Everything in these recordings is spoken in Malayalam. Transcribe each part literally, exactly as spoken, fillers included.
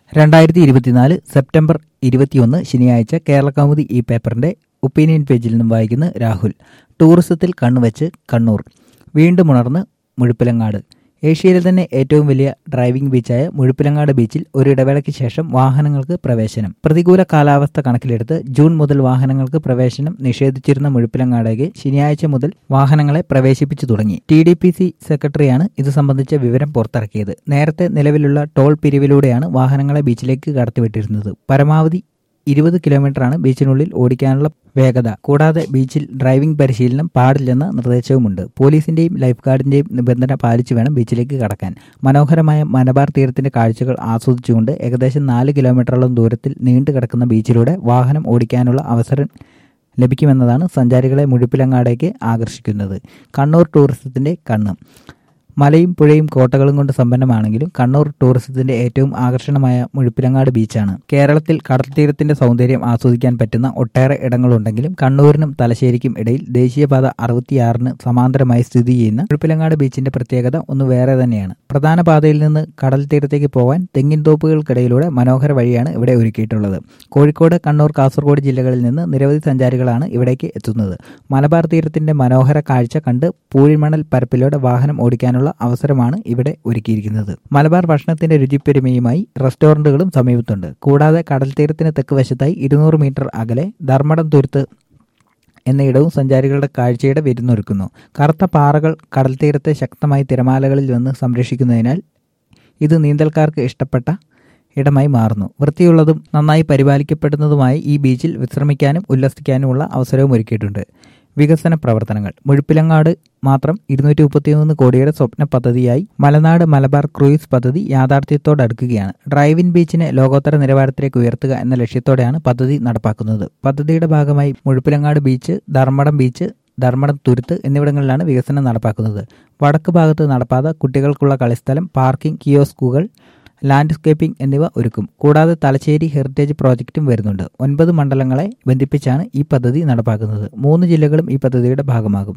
രണ്ടായിരത്തി ഇരുപത്തിനാല് സെപ്റ്റംബർ ഇരുപത്തിയൊന്ന് ശനിയാഴ്ച കേരളകൗമുദി ഈ പേപ്പറിന്റെ ഒപ്പീനിയൻ പേജിൽ നിന്നും വായിക്കുന്ന രാഹുൽ. ടൂറിസത്തിൽ കണ്ണുവെച്ച് കണ്ണൂർ വീണ്ടും ഉണർന്ന് മുഴുപ്പിലങ്ങാട്. ഏഷ്യയിലെ തന്നെ ഏറ്റവും വലിയ ഡ്രൈവിംഗ് ബീച്ചായ മുഴുപ്പിലങ്ങാട് ബീച്ചിൽ ഒരു ഇടവേളയ്ക്ക് ശേഷം വാഹനങ്ങൾക്ക് പ്രവേശനം. പ്രതികൂല കാലാവസ്ഥ കണക്കിലെടുത്ത് ജൂൺ മുതൽ വാഹനങ്ങൾക്ക് പ്രവേശനം നിഷേധിച്ചിരുന്ന മുഴുപ്പിലങ്ങാടേക്ക് ശനിയാഴ്ച മുതൽ വാഹനങ്ങളെ പ്രവേശിപ്പിച്ചു തുടങ്ങി. ടി ഡി പി സി സെക്രട്ടറിയാണ് ഇത് സംബന്ധിച്ച വിവരം പുറത്തിറക്കിയത്. നേരത്തെ നിലവിലുള്ള ടോൾ പിരിവിലൂടെയാണ് വാഹനങ്ങളെ ബീച്ചിലേക്ക് കടത്തിവിട്ടിരുന്നത്. പരമാവധി ഇരുപത് കിലോമീറ്ററാണ് ബീച്ചിനുള്ളിൽ ഓടിക്കാനുള്ള വേഗത. കൂടാതെ ബീച്ചിൽ ഡ്രൈവിംഗ് പരിശീലനം പാടില്ലെന്ന നിർദ്ദേശവുമുണ്ട്. പോലീസിന്റെയും ലൈഫ് ഗാർഡിന്റെയും നിബന്ധന പാലിച്ചു വേണം ബീച്ചിലേക്ക് കടക്കാൻ. മനോഹരമായ മലബാർ തീരത്തിന്റെ കാഴ്ചകൾ ആസ്വദിച്ചുകൊണ്ട് ഏകദേശം നാല് കിലോമീറ്ററോളം ദൂരത്തിൽ നീണ്ടു കിടക്കുന്ന ബീച്ചിലൂടെ വാഹനം ഓടിക്കാനുള്ള അവസരം ലഭിക്കുമെന്നതാണ് സഞ്ചാരികളെ മുഴുപ്പിലങ്ങാടേക്ക് ആകർഷിക്കുന്നത്. കണ്ണൂർ ടൂറിസത്തിന്റെ കണ്ണ്. മലയും പുഴയും കോട്ടകളും കൊണ്ട് സമ്പന്നമാണെങ്കിലും കണ്ണൂർ ടൂറിസത്തിന്റെ ഏറ്റവും ആകർഷണമായ മുഴുപ്പിലങ്ങാട് ബീച്ചാണ്. കേരളത്തിൽ കടൽത്തീരത്തിന്റെ സൗന്ദര്യം ആസ്വദിക്കാൻ പറ്റുന്ന ഒട്ടേറെ ഇടങ്ങളുണ്ടെങ്കിലും കണ്ണൂരിനും തലശ്ശേരിക്കും ഇടയിൽ ദേശീയപാത അറുപത്തിയാറിന് സമാന്തരമായി സ്ഥിതി ചെയ്യുന്ന മുഴുപ്പിലങ്ങാട് ബീച്ചിന്റെ പ്രത്യേകത ഒന്ന് വേറെ തന്നെയാണ്. പ്രധാന പാതയിൽ നിന്ന് കടൽ തീരത്തേക്ക് പോകാൻ തെങ്ങിൻ തോപ്പുകൾക്കിടയിലൂടെ മനോഹര വഴിയാണ് ഇവിടെ ഒരുക്കിയിട്ടുള്ളത്. കോഴിക്കോട്, കണ്ണൂർ, കാസർഗോഡ് ജില്ലകളിൽ നിന്ന് നിരവധി സഞ്ചാരികളാണ് ഇവിടേക്ക് എത്തുന്നത്. മലബാർ തീരത്തിന്റെ മനോഹര കാഴ്ച കണ്ട് പൂഴിമണൽ പരപ്പിലൂടെ വാഹനം ഓടിക്കാനുള്ള അവസരമാണ് ഇവിടെ ഒരുക്കിയിരിക്കുന്നത്. മലബാർ ഭക്ഷണത്തിന്റെ രുചിപ്പെരുമയുമായി റെസ്റ്റോറന്റുകളും സമീപത്തുണ്ട്. കൂടാതെ കടൽ തീരത്തിന് തെക്ക് വശത്തായി ഇരുന്നൂറ് മീറ്റർ അകലെ ധർമ്മടം തുരുത്ത് എന്നയിടവും സഞ്ചാരികളുടെ കാഴ്ചയുടെ വിരുന്നൊരുക്കുന്നു. കറുത്ത പാറകൾ കടൽ തീരത്തെ ശക്തമായി തിരമാലകളിൽ വന്ന് സംരക്ഷിക്കുന്നതിനാൽ ഇത് നീന്തൽക്കാർക്ക് ഇഷ്ടപ്പെട്ട ഇടമായി മാറുന്നു. വൃത്തിയുള്ളതും നന്നായി പരിപാലിക്കപ്പെടുന്നതുമായി ഈ ബീച്ചിൽ വിശ്രമിക്കാനും ഉല്ലസിക്കാനുമുള്ള അവസരവും ഒരുക്കിയിട്ടുണ്ട്. വികസന പ്രവർത്തനങ്ങൾ. മുഴുപ്പിലങ്ങാട് മാത്രം ഇരുന്നൂറ്റി മുപ്പത്തിമൂന്ന് കോടിയുടെ സ്വപ്ന പദ്ധതിയായി മലനാട് മലബാർ ക്രൂയിസ് പദ്ധതി യാഥാർത്ഥ്യത്തോടടുക്കുകയാണ്. ഡ്രൈവിൻ ബീച്ചിനെ ലോകോത്തര നിലവാരത്തിലേക്ക് ഉയർത്തുക എന്ന ലക്ഷ്യത്തോടെയാണ് പദ്ധതി നടപ്പാക്കുന്നത്. പദ്ധതിയുടെ ഭാഗമായി മുഴുപ്പിലങ്ങാട് ബീച്ച്, ധർമ്മടം ബീച്ച്, ധർമ്മടം തുരുത്ത് എന്നിവിടങ്ങളിലാണ് വികസനം നടപ്പാക്കുന്നത്. വടക്ക് ഭാഗത്ത് നടപ്പാത, കുട്ടികൾക്കുള്ള കളിസ്ഥലം, പാർക്കിംഗ്, കിയോസ്കുകൾ, ലാൻഡ്സ്കേപ്പിംഗ് എന്നിവ ഒരുക്കും. കൂടാതെ തലശ്ശേരി ഹെറിറ്റേജ് പ്രോജക്റ്റും വരുന്നുണ്ട്. ഒൻപത് മണ്ഡലങ്ങളെ ബന്ധിപ്പിച്ചാണ് ഈ പദ്ധതി നടപ്പാക്കുന്നത്. മൂന്ന് ജില്ലകളും ഈ പദ്ധതിയുടെ ഭാഗമാകും.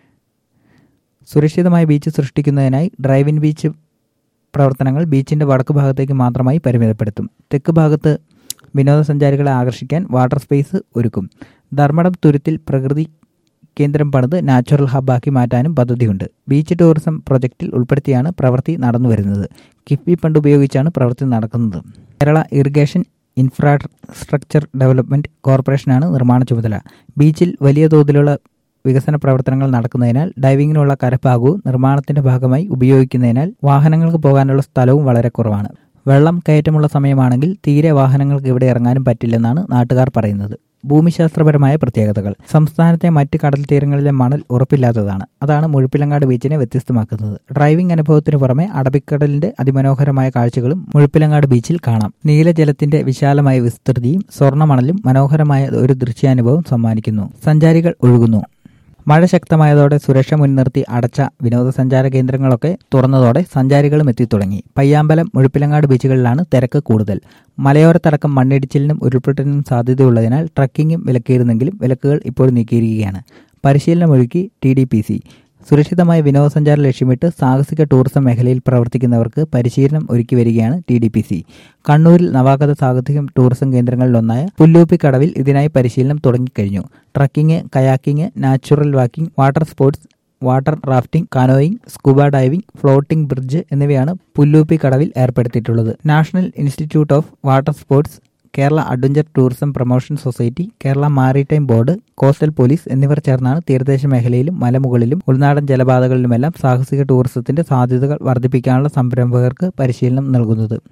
സുരക്ഷിതമായ ബീച്ച് സൃഷ്ടിക്കുന്നതിനായി ഡ്രൈവിൻ ബീച്ച് പ്രവർത്തനങ്ങൾ ബീച്ചിന്റെ വടക്ക് ഭാഗത്തേക്ക് മാത്രമായി പരിമിതപ്പെടുത്തും. തെക്ക് ഭാഗത്ത് വിനോദസഞ്ചാരികളെ ആകർഷിക്കാൻ വാട്ടർ സ്പേസ് ഒരുക്കും. ധർമ്മടം തുരുത്തിൽ പ്രകൃതി കേന്ദ്രം പണിത് നാച്ചുറൽ ഹബ്ബാക്കി മാറ്റാനും പദ്ധതിയുണ്ട്. ബീച്ച് ടൂറിസം പ്രൊജക്റ്റിൽ ഉൾപ്പെടുത്തിയാണ് പ്രവൃത്തി നടന്നുവരുന്നത്. കിഫ്ബി ഫണ്ട് ഉപയോഗിച്ചാണ് പ്രവൃത്തി നടക്കുന്നത്. കേരള ഇറിഗേഷൻ ഇൻഫ്രാസ്ട്രക്ചർ ഡെവലപ്മെന്റ് കോർപ്പറേഷനാണ് നിർമ്മാണ ചുമതല. ബീച്ചിൽ വലിയ തോതിലുള്ള വികസന പ്രവർത്തനങ്ങൾ നടക്കുന്നതിനാൽ ഡൈവിങ്ങിനുള്ള കരഭാഗവും നിർമ്മാണത്തിന്റെ ഭാഗമായി ഉപയോഗിക്കുന്നതിനാൽ വാഹനങ്ങൾക്ക് പോകാനുള്ള സ്ഥലവും വളരെ കുറവാണ്. വെള്ളം കയറ്റമുള്ള സമയമാണെങ്കിൽ തീരെ വാഹനങ്ങൾക്ക് ഇവിടെ ഇറങ്ങാനും പറ്റില്ലെന്നാണ് നാട്ടുകാർ പറയുന്നത്. ഭൂമിശാസ്ത്രപരമായ പ്രത്യേകതകൾ. സംസ്ഥാനത്തെ മറ്റ് കടൽ തീരങ്ങളിലെ മണൽ ഉറപ്പില്ലാത്തതാണ്. അതാണ് മുഴുപ്പിലങ്ങാട് ബീച്ചിനെ വ്യത്യസ്തമാക്കുന്നത്. ഡ്രൈവിംഗ് അനുഭവത്തിന് പുറമെ അറബിക്കടലിന്റെ അതിമനോഹരമായ കാഴ്ചകളും മുഴുപ്പിലങ്ങാട് ബീച്ചിൽ കാണാം. നീലജലത്തിന്റെ വിശാലമായ വിസ്തൃതിയും സ്വർണ്ണമണലും മനോഹരമായ ഒരു ദൃശ്യാനുഭവം സമ്മാനിക്കുന്നു. സഞ്ചാരികൾ ഒഴുകുന്നു. മഴ ശക്തമായതോടെ സുരക്ഷ മുൻനിർത്തി അടച്ച വിനോദസഞ്ചാര കേന്ദ്രങ്ങളൊക്കെ തുറന്നതോടെ സഞ്ചാരികളും എത്തിത്തുടങ്ങി. പയ്യാമ്പലം, മുഴുപ്പിലങ്ങാട് ബീച്ചുകളിലാണ് തിരക്ക് കൂടുതൽ. മലയോരത്തടക്കം മണ്ണിടിച്ചിലിനും ഉരുൾപൊട്ടലിനും സാധ്യതയുള്ളതിനാൽ ട്രക്കിങ്ങും വിലക്കിയിരുന്നെങ്കിലും വിലക്കുകൾ ഇപ്പോൾ നീക്കിയിരിക്കുകയാണ്. പരിശീലനമൊരുക്കി ടി ഡി പി സി. സുരക്ഷിതമായ വിനോദസഞ്ചാരം ലക്ഷ്യമിട്ട് സാഹസിക ടൂറിസം മേഖലയിൽ പ്രവർത്തിക്കുന്നവർക്ക് പരിശീലനം ഒരുക്കി വരികയാണ് ടി ഡി പി സി. കണ്ണൂരിൽ നവാഗത സാഹസിക ടൂറിസം കേന്ദ്രങ്ങളിലൊന്നായ പുല്ലൂപ്പിക്കടവിൽ ഇതിനായി പരിശീലനം തുടങ്ങിക്കഴിഞ്ഞു. Trekking, kayaking, natural walking, water sports, water rafting, canoeing, scuba diving, floating bridge എന്നിവയാണ് പുല്ലൂപ്പിക്കടവിൽ ഏർപ്പെടുത്തിയിട്ടുള്ളത്. National institute of water sports, Kerala adventure tourism promotion society, Kerala maritime board, coastal police എന്നിവർ ചേർന്നാണ് തീരദേശ മേഖലയിലും മലമുകളിലും ഉൾനാടൻ ജലപാതകളിലുമെല്ലാം സാഹസിക ടൂറിസത്തിന്റെ സാധ്യതകൾ വർദ്ധിപ്പിക്കാനുള്ള സംരംഭകർക്ക് പരിശീലനം നൽകുന്നത്.